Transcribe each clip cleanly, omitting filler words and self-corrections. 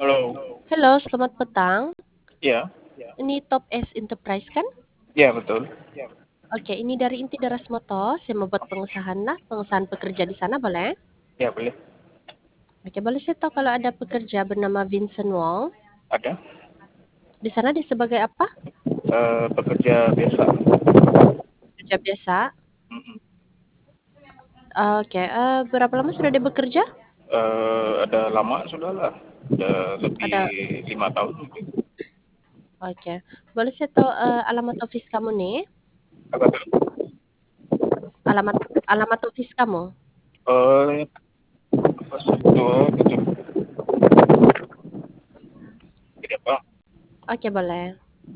Halo. Halo, selamat petang. Iya, Ini Top S Enterprise kan? iya betul. Oke, ini dari Inti Darasmoto. Saya mau buat pengusahaan lah, pengusahaan pekerja di sana boleh? Iya boleh. Oke, boleh saya tahu kalau ada pekerja bernama Vincent Wong. Ada. Di sana dia sebagai apa? Pekerja biasa. Pekerja biasa. Mm-mm. Oke, berapa lama sudah dia bekerja? Ada lama sudah lah. Udah lebih Ada. 5 tahun mungkin. Oke, boleh saya tahu alamat office kamu nih? Apa tuh? Alamat alamat office kamu? Eh, apa satu betul. Tidak apa. Oke, boleh.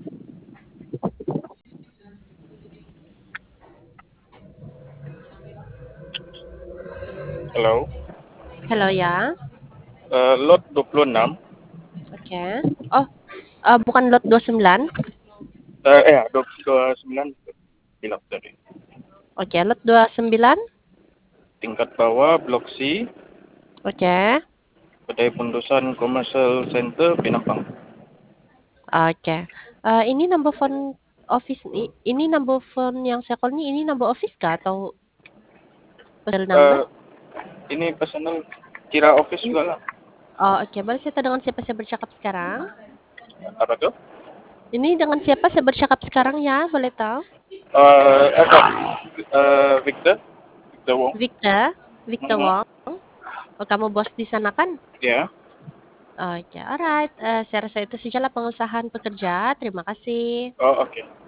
Halo. Halo ya. Lot 26. Oke. Oh, bukan lot 29. Ya, 29 bilang tadi. Oke, lot 29. Tingkat bawah Blok C, Oke. Kedai Pundusan Commercial Center Pinapang. Oke. Ini number phone office ini number phone yang saya call ini number office kah atau personal number? Eh, ini pesanan kira office Ini, juga lah. oh, oke. Boleh saya tahu dengan siapa saya bercakap sekarang? Apa tuh? Ini dengan siapa saya bercakap sekarang ya? Boleh tahu? Apa? Victor, Victor Wong. Victor, Victor Mhm. Wong. Oh, kamu bos di sana kan? Ya. Oke, alright. Saya rasa itu sajalah pengusahaan pekerja. Terima kasih. Oh, oke.